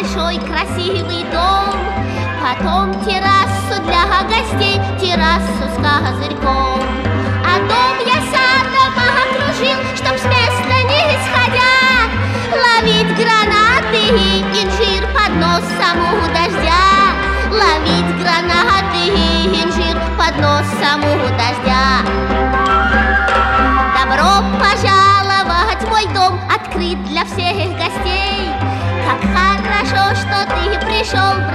большой красивый дом, потом террасу для гостей, террасу с козырьком. А дом я садом окружил, чтоб с места не сходя ловить гранаты и инжир под носом у дождя. Ловить гранаты и инжир под носом у дождя. Добро пожаловать, мой дом открыт для всех гостей. Как хорошо, что ты пришел,